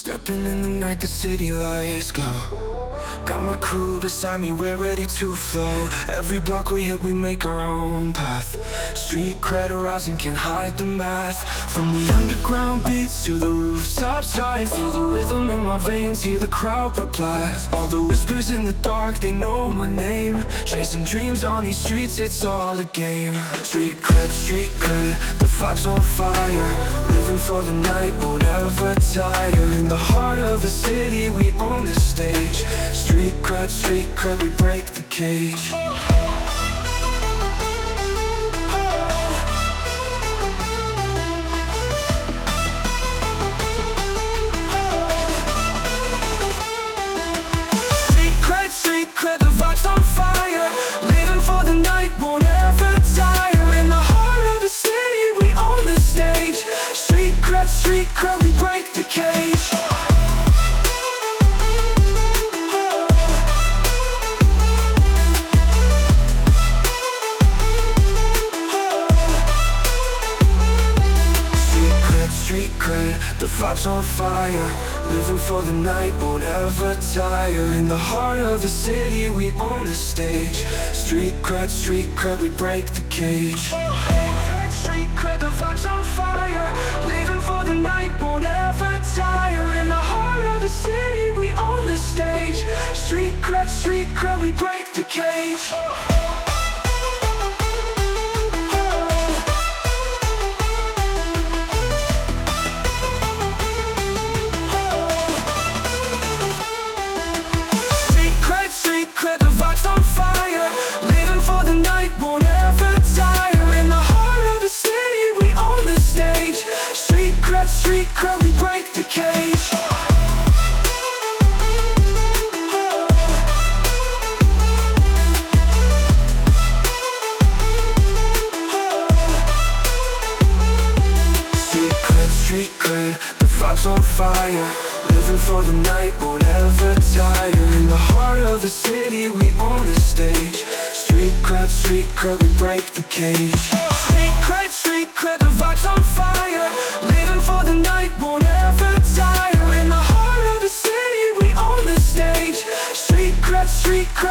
Stepping in the night, the city lights glow. Got my crew beside me, we're ready to flow. Every block we hit, we make our own path. Street cred rising, can't hide the math. From the underground beats to the rooftops high, feel the rhythm in my veins, hear the crowd reply. All the whispers in the dark, they know my name. Chasing dreams on these streets, it's all a game. Street cred, the vibe's on fire. Living for the night, won't ever tire. In the heart of the city, we own the stage. Street cred, we break the cage. Street cred, the vibe's on fire. Living for the night, won't ever tire. In the heart of the city, we own the stage. Street cred, we break the cage. Street cred, the vibe's on fire. Living for the night, won't ever tire. In the heart of the city, we own the stage. Street cred, we break the cage. Street cred, the vibe's on fire. Living for the night, won't ever tire. In the heart of the city, we own the stage. Street cred, we break the cage. Cred, the vibe's on fire. Living for the night, won't ever tire. In the heart of the city, we own the stage. Street cred, we break the cage. Street cred, the vibe's on fire. Living for the night, won't ever tire. In the heart of the city, we own the stage. Street cred, we break the cage. Street cred, the vibe's on fire. Living for the night, won't ever tire. In the heart of the city, we own the stage. Street cred,